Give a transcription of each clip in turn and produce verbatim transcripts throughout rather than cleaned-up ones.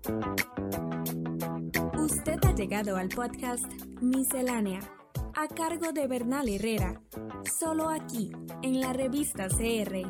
Usted ha llegado al podcast Miscelánea, a cargo de Bernal Herrera, solo aquí, en la revista C R.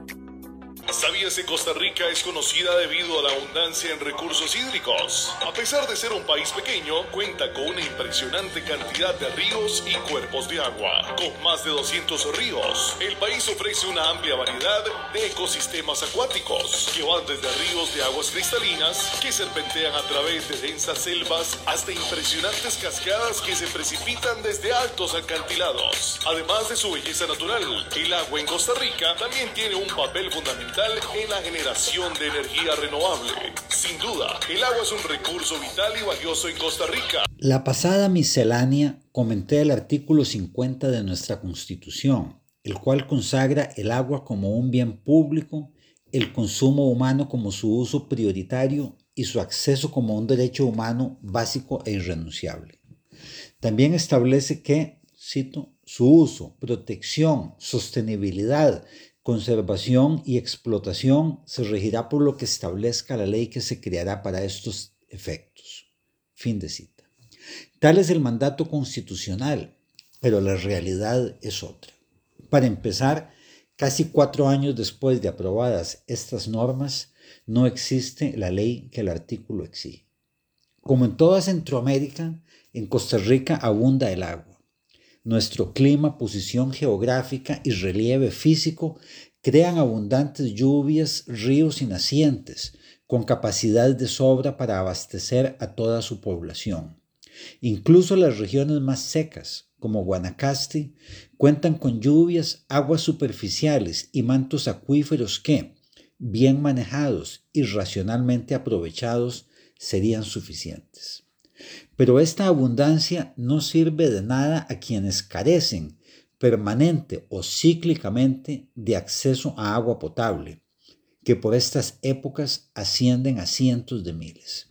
¿Sabías que Costa Rica es conocida debido a la abundancia en recursos hídricos? A pesar de ser un país pequeño, cuenta con una impresionante cantidad de ríos y cuerpos de agua. Con más de doscientos ríos, el país ofrece una amplia variedad de ecosistemas acuáticos, que van desde ríos de aguas cristalinas, que serpentean a través de densas selvas, hasta impresionantes cascadas que se precipitan desde altos acantilados. Además de su belleza natural, el agua en Costa Rica también tiene un papel fundamental en la generación de energía renovable. Sin duda, el agua es un recurso vital y valioso en Costa Rica. La pasada miscelánea comenté el artículo cincuenta de nuestra Constitución, el cual consagra el agua como un bien público, el consumo humano como su uso prioritario y su acceso como un derecho humano básico e irrenunciable. También establece que, cito, su uso, protección, sostenibilidad, conservación y explotación se regirá por lo que establezca la ley que se creará para estos efectos. Fin de cita. Tal es el mandato constitucional, pero la realidad es otra. Para empezar, casi cuatro años después de aprobadas estas normas, no existe la ley que el artículo exige. Como en toda Centroamérica, en Costa Rica abunda el agua. Nuestro clima, posición geográfica y relieve físico crean abundantes lluvias, ríos y nacientes, con capacidad de sobra para abastecer a toda su población. Incluso las regiones más secas, como Guanacaste, cuentan con lluvias, aguas superficiales y mantos acuíferos que, bien manejados y racionalmente aprovechados, serían suficientes. Pero esta abundancia no sirve de nada a quienes carecen permanente o cíclicamente de acceso a agua potable, que por estas épocas ascienden a cientos de miles.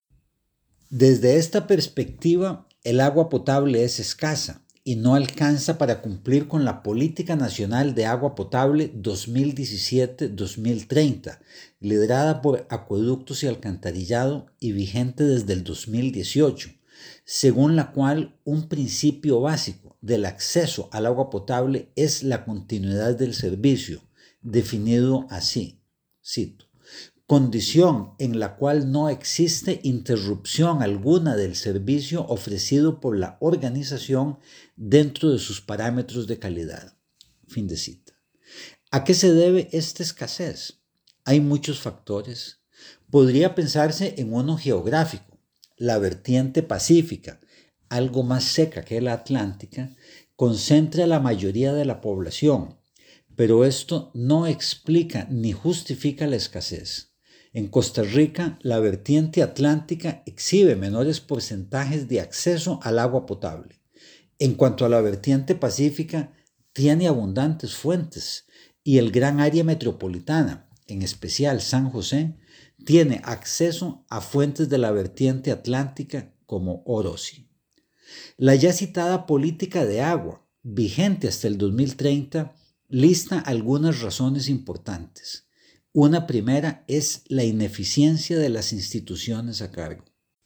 Desde esta perspectiva, el agua potable es escasa y no alcanza para cumplir con la Política Nacional de Agua Potable dos mil diecisiete a dos mil treinta, liderada por Acueductos y Alcantarillado y vigente desde el dos mil dieciocho, según la cual un principio básico del acceso al agua potable es la continuidad del servicio, definido así, cito, condición en la cual no existe interrupción alguna del servicio ofrecido por la organización dentro de sus parámetros de calidad. Fin de cita. ¿A qué se debe esta escasez? Hay muchos factores. Podría pensarse en uno geográfico. La vertiente pacífica, algo más seca que la atlántica, concentra la mayoría de la población, pero esto no explica ni justifica la escasez. En Costa Rica, la vertiente atlántica exhibe menores porcentajes de acceso al agua potable. En cuanto a la vertiente pacífica, tiene abundantes fuentes y el gran área metropolitana, en especial San José, tiene acceso a fuentes de la vertiente atlántica como Orosi. La ya citada política de agua, vigente hasta el dos mil treinta, lista algunas razones importantes. Una primera es la ineficiencia de las instituciones a cargo.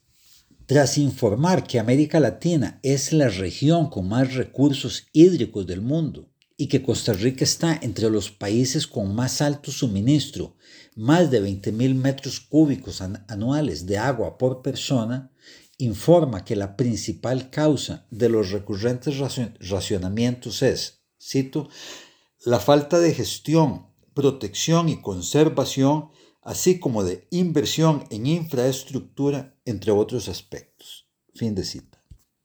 Tras informar que América Latina es la región con más recursos hídricos del mundo y que Costa Rica está entre los países con más alto suministro, más de veinte mil metros cúbicos anuales de agua por persona, informa que la principal causa de los recurrentes racionamientos es, cito, la falta de gestión, protección y conservación, así como de inversión en infraestructura, entre otros aspectos. Fin de cita.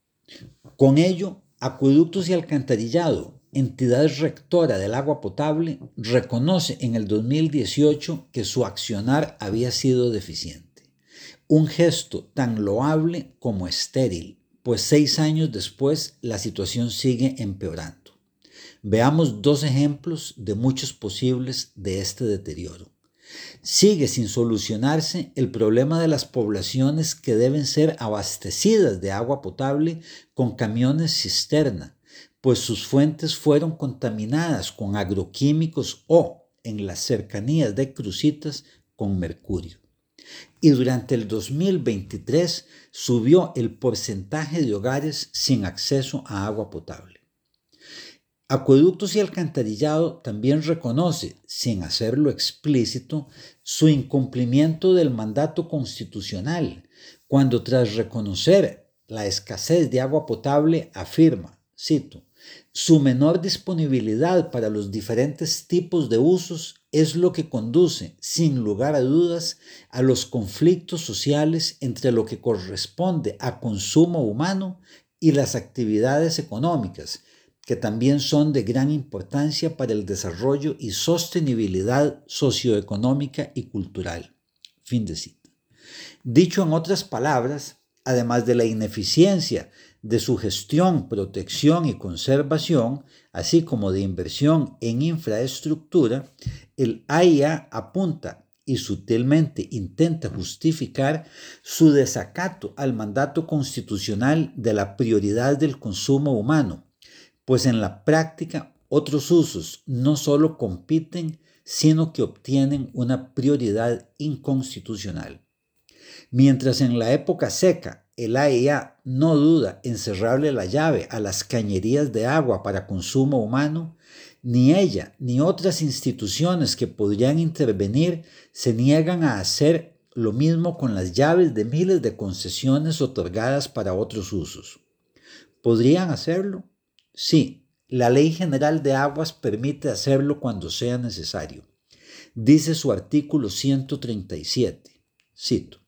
Con ello, Acueductos y Alcantarillado, entidad rectora del agua potable, reconoce en el dos mil dieciocho que su accionar había sido deficiente. Un gesto tan loable como estéril, pues seis años después la situación sigue empeorando. Veamos dos ejemplos de muchos posibles de este deterioro. Sigue sin solucionarse el problema de las poblaciones que deben ser abastecidas de agua potable con camiones cisterna, pues sus fuentes fueron contaminadas con agroquímicos o, en las cercanías de Cruzitas, con mercurio. y durante el dos mil veintitrés subió el porcentaje de hogares sin acceso a agua potable. Acueductos y Alcantarillado también reconoce, sin hacerlo explícito, su incumplimiento del mandato constitucional, cuando tras reconocer la escasez de agua potable afirma, cito, su menor disponibilidad para los diferentes tipos de usos es lo que conduce, sin lugar a dudas, a los conflictos sociales entre lo que corresponde a consumo humano y las actividades económicas, que también son de gran importancia para el desarrollo y sostenibilidad socioeconómica y cultural. Fin de cita. Dicho en otras palabras, además de la ineficiencia de su gestión, protección y conservación, así como de inversión en infraestructura, el A I A apunta y sutilmente intenta justificar su desacato al mandato constitucional de la prioridad del consumo humano, pues en la práctica otros usos no solo compiten, sino que obtienen una prioridad inconstitucional. Mientras en la época seca el A I A no duda en cerrarle la llave a las cañerías de agua para consumo humano, ni ella ni otras instituciones que podrían intervenir se niegan a hacer lo mismo con las llaves de miles de concesiones otorgadas para otros usos. ¿Podrían hacerlo? Sí, la Ley General de Aguas permite hacerlo cuando sea necesario. Dice su artículo ciento treinta y siete, cito,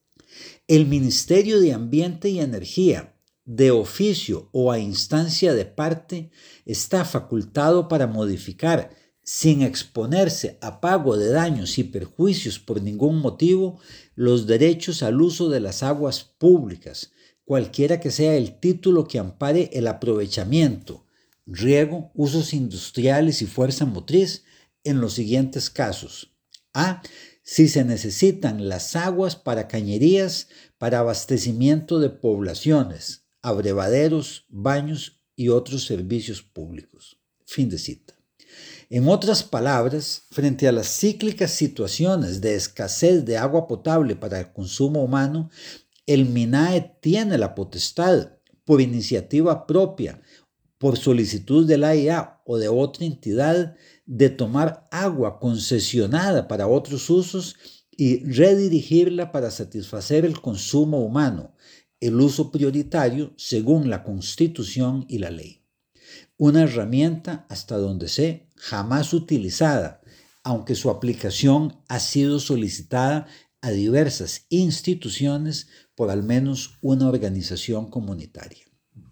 el Ministerio de Ambiente y Energía, de oficio o a instancia de parte, está facultado para modificar, sin exponerse a pago de daños y perjuicios por ningún motivo, los derechos al uso de las aguas públicas, cualquiera que sea el título que ampare el aprovechamiento, riego, usos industriales y fuerza motriz, en los siguientes casos. A. Si se necesitan las aguas para cañerías, para abastecimiento de poblaciones, abrevaderos, baños y otros servicios públicos. Fin de cita. En otras palabras, frente a las cíclicas situaciones de escasez de agua potable para el consumo humano, el MINAE tiene la potestad, por iniciativa propia, por solicitud del A I A o de otra entidad, de tomar agua concesionada para otros usos y redirigirla para satisfacer el consumo humano, el uso prioritario según la Constitución y la ley. Una herramienta, hasta donde sé, jamás utilizada, aunque su aplicación ha sido solicitada a diversas instituciones por al menos una organización comunitaria.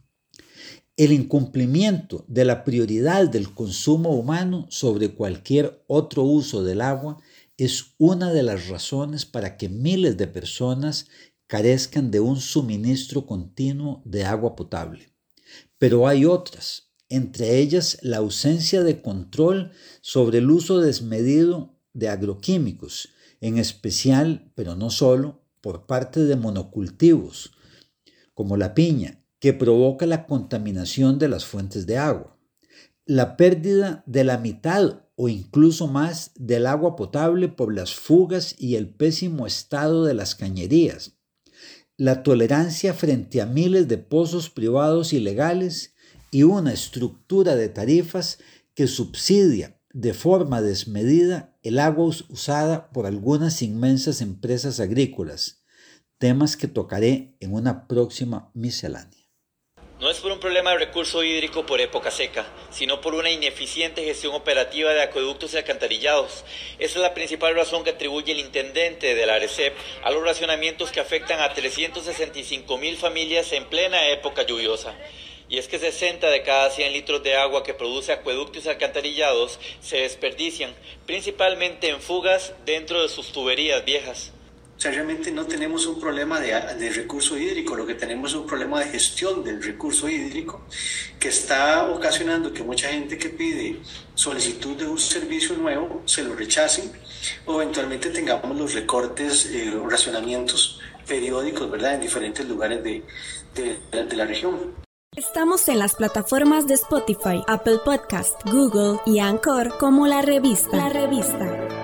El incumplimiento de la prioridad del consumo humano sobre cualquier otro uso del agua es una de las razones para que miles de personas carezcan de un suministro continuo de agua potable. Pero hay otras, entre ellas la ausencia de control sobre el uso desmedido de agroquímicos, en especial, pero no solo, por parte de monocultivos, como la piña, que provoca la contaminación de las fuentes de agua, la pérdida de la mitad o incluso más del agua potable por las fugas y el pésimo estado de las cañerías, la tolerancia frente a miles de pozos privados ilegales y una estructura de tarifas que subsidia de forma desmedida el agua usada por algunas inmensas empresas agrícolas, temas que tocaré en una próxima miscelánea. No es por un problema de recurso hídrico por época seca, sino por una ineficiente gestión operativa de acueductos y alcantarillados. Esa es la principal razón que atribuye el intendente de la ARECEP a los racionamientos que afectan a trescientas sesenta y cinco mil familias en plena época lluviosa. Y es que sesenta de cada cien litros de agua que produce acueductos y alcantarillados se desperdician, principalmente en fugas dentro de sus tuberías viejas. O sea, realmente no tenemos un problema de, de recurso hídrico, lo que tenemos es un problema de gestión del recurso hídrico que está ocasionando que mucha gente que pide solicitud de un servicio nuevo se lo rechacen o eventualmente tengamos los recortes eh, o racionamientos periódicos, ¿verdad?, en diferentes lugares de, de, de la región. Estamos en las plataformas de Spotify, Apple Podcast, Google y Anchor como La Revista. La Revista.